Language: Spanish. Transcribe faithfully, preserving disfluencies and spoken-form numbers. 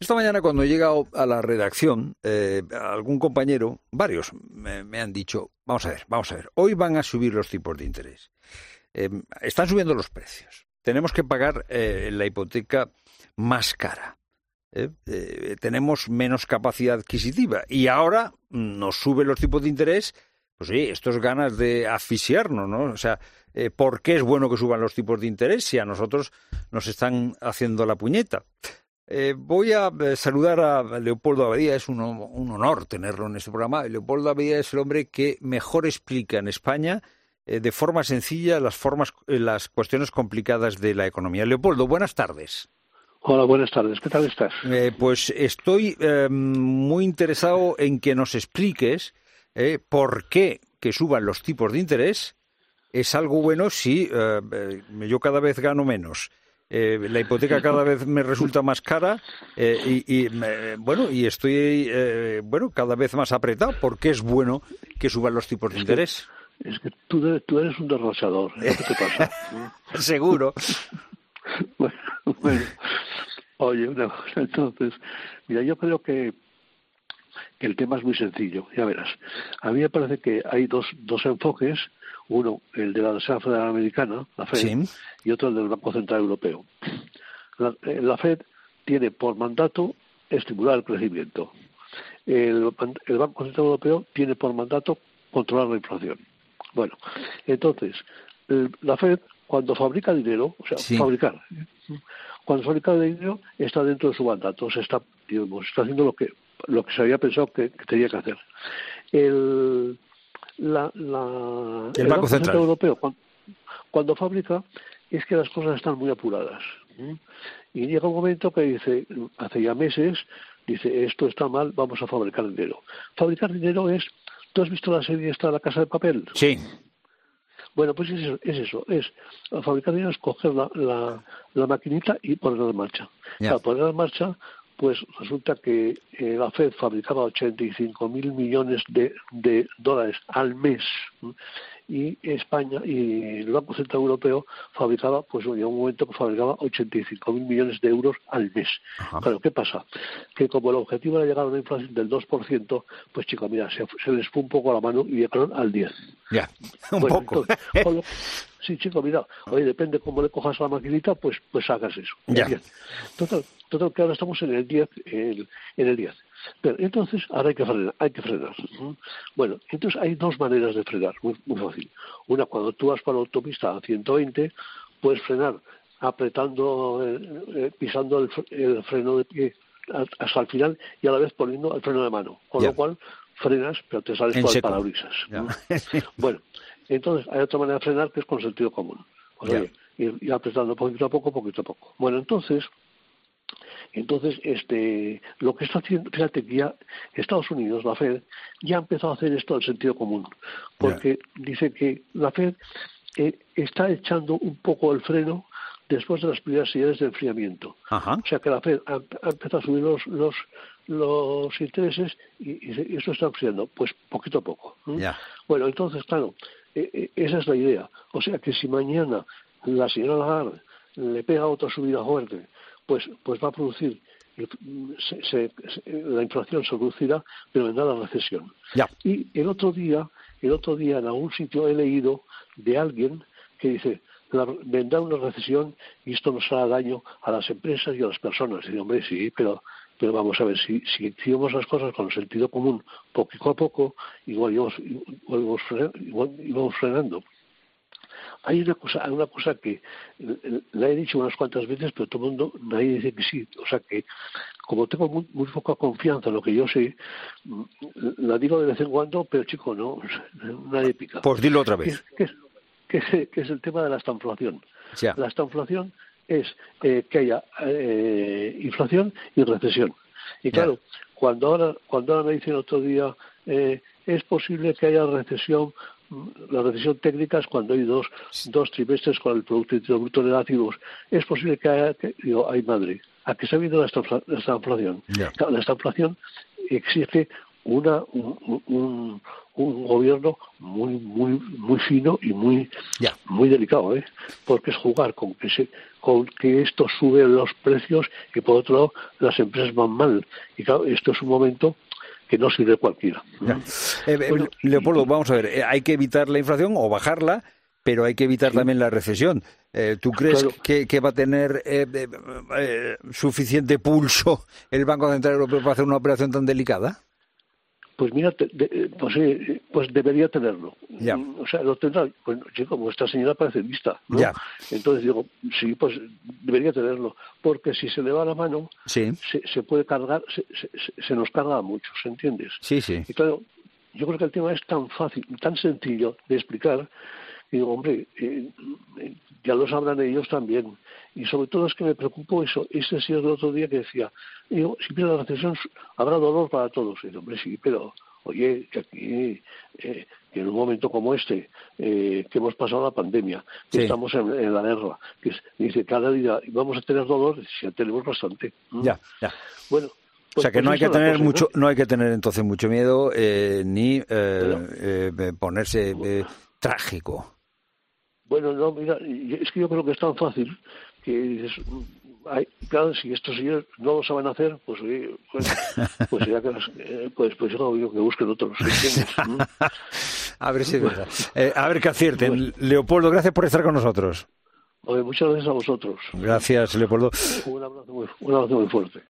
esta mañana cuando he llegado a la redacción, eh, algún compañero, varios, me, me han dicho, vamos a ver, vamos a ver, hoy van a subir los tipos de interés. Eh, están subiendo los precios. Tenemos que pagar eh, la hipoteca más cara. Eh, eh, tenemos menos capacidad adquisitiva. Y ahora nos suben los tipos de interés. Pues sí, esto es ganas de asfixiarnos, ¿no? O sea, eh, ¿por qué es bueno que suban los tipos de interés si a nosotros nos están haciendo la puñeta? Eh, voy a eh, saludar a Leopoldo Abadía, es un, un honor tenerlo en este programa. Leopoldo Abadía es el hombre que mejor explica en España eh, de forma sencilla las, formas, eh, las cuestiones complicadas de la economía. Leopoldo, buenas tardes. Hola, buenas tardes. ¿Qué tal estás? Eh, pues estoy eh, muy interesado en que nos expliques eh, por qué que suban los tipos de interés es algo bueno si eh, yo cada vez gano menos. Eh, la hipoteca cada vez me resulta más cara eh, y, y eh, bueno y estoy eh, bueno cada vez más apretado porque es bueno que suban los tipos de es interés. Que, es que tú, tú eres un derrochador, ¿eh? ¿Qué te pasa? Seguro. bueno, bueno, oye, una cosa, entonces, mira, yo creo que, que el tema es muy sencillo, ya verás. A mí me parece que hay dos, dos enfoques. Uno, el de la Reserva Federal Americana, la Fed, sí, y otro el del Banco Central Europeo. La, la Fed tiene por mandato estimular el crecimiento. El, el Banco Central Europeo tiene por mandato controlar la inflación. Bueno, entonces, el, la Fed, cuando fabrica dinero, o sea, sí. fabricar, cuando fabrica dinero está dentro de su mandato, se está, digamos, está haciendo lo que, lo que se había pensado que, que tenía que hacer. El... La, la, el, el Banco Central Europeo cuando, cuando fabrica es que las cosas están muy apuradas, ¿sí? Y llega un momento que dice, hace ya meses, dice esto está mal, vamos a fabricar dinero. Fabricar dinero es, ¿tú has visto la serie esta de La Casa de Papel? Sí. Bueno, pues es eso, es, eso, es fabricar dinero es coger la, la, la maquinita y ponerla en marcha. Yeah. Para ponerla en marcha, pues resulta que eh, la Fed fabricaba ochenta y cinco mil millones de, de dólares al mes, ¿sí? Y España y el Banco Central Europeo fabricaba, pues en un momento que fabricaba ochenta y cinco mil millones de euros al mes. Ajá. Claro, ¿qué pasa? Que como el objetivo era llegar a una inflación del dos por ciento, pues chicos, mira, se, se les fue un poco la mano y llegaron al diez. Ya, yeah. un bueno, poco. Entonces, lo, sí, chico, mira, oye, depende cómo le cojas a la maquinita, pues pues hagas eso. Ya. Yeah. Total, total que ahora estamos en el diez, en, en el diez. Pero entonces ahora hay que frenar, hay que frenar. Bueno, entonces hay dos maneras de frenar, muy, muy fácil. Una, cuando tú vas para la autopista a ciento veinte, puedes frenar apretando, eh, eh, pisando el, el freno de pie hasta el final y a la vez poniendo el freno de mano, con yeah. lo cual frenas, pero te sales en por seco. el parabrisas. Yeah. Bueno, entonces hay otra manera de frenar que es con sentido común. O sea, yeah. ir, ir apretando poquito a poco, poquito a poco. Bueno, entonces... Entonces, este, lo que está haciendo, fíjate que ya Estados Unidos, la Fed, ya ha empezado a hacer esto del sentido común, porque yeah. dice que la Fed eh, está echando un poco el freno después de las primeras señales de enfriamiento. Ajá. O sea que la Fed ha, ha empezado a subir los, los, los intereses y, y eso está enfriando, pues poquito a poco. ¿eh? Yeah. Bueno, entonces, claro, eh, eh, esa es la idea. O sea que si mañana la señora Lagarde le pega otra subida fuerte, pues pues va a producir, se, se, se, la inflación se producirá, pero vendrá la recesión. Yeah. Y el otro día, el otro día en algún sitio he leído de alguien que dice, la, vendrá una recesión y esto nos hará daño a las empresas y a las personas. Y digo, hombre, sí, pero pero vamos a ver, si, si hicimos las cosas con sentido común, poco a poco, igual íbamos, igual íbamos, frenando, igual íbamos frenando. Hay una cosa, una cosa que la he dicho unas cuantas veces, pero todo el mundo, nadie dice que sí. O sea que, como tengo muy, muy poca confianza en lo que yo sé, la digo de vez en cuando, pero chico, no, nadie pica. Pues dilo otra vez. Que es, que es, que es, que es el tema de la estanflación. Ya. La estanflación es eh, que haya eh, inflación y recesión. Y claro, ya. cuando ahora cuando ahora me dicen otro día, eh, es posible que haya recesión. La recesión técnica es cuando hay dos, dos trimestres con el Producto Interior Bruto negativos. Es posible que haya, que, digo, ay madre, ¿a qué se ha habido la estanflación? Yeah. La estanflación exige una un, un, un gobierno muy muy muy fino y muy ya. muy delicado, ¿eh? Porque es jugar con que se con que esto sube los precios y por otro lado las empresas van mal. Y claro, esto es un momento que no sirve cualquiera. Eh, bueno, Leopoldo, vamos a ver, eh, hay que evitar la inflación o bajarla, pero hay que evitar sí. también la recesión. Eh, ¿Tú crees claro. que, que va a tener eh, eh, eh, suficiente pulso el Banco Central Europeo para hacer una operación tan delicada? Pues mira, te, de, pues, eh, pues debería tenerlo. Ya. O sea, lo tendrá. Bueno, chico, como esta señora parece lista, ¿no? Ya. Entonces digo, sí, pues debería tenerlo. Porque si se le va la mano, sí. se, se puede cargar, se, se, se nos carga a muchos, ¿entiendes? Sí, sí. Y claro, yo creo que el tema es tan fácil, tan sencillo de explicar, y digo, hombre, eh, ya lo sabrán ellos también. Y sobre todo es que me preocupó eso, ese señor del otro día que decía, digo, si pierde la recesión habrá dolor para todos. Y digo, hombre, sí, pero oye, que aquí, eh, en un momento como este, eh, que hemos pasado la pandemia, que sí. estamos en, en la guerra, que es, dice, cada día vamos a tener dolor, ya tenemos bastante. Ya, ya. Bueno. Pues, o sea que no hay que tener cosa, mucho, ¿no? no hay que tener entonces mucho miedo eh, ni eh, eh, ponerse eh, trágico. Bueno, no, mira, es que yo creo que es tan fácil que es, hay, claro, si estos señores no lo saben hacer, pues pues, pues ya que eh, pues pues yo que busquen otros. A ver si es verdad. Eh, a ver que acierten. Bueno. Leopoldo, gracias por estar con nosotros. Oye, muchas gracias a vosotros. Gracias, Leopoldo. Un abrazo muy, un abrazo muy fuerte.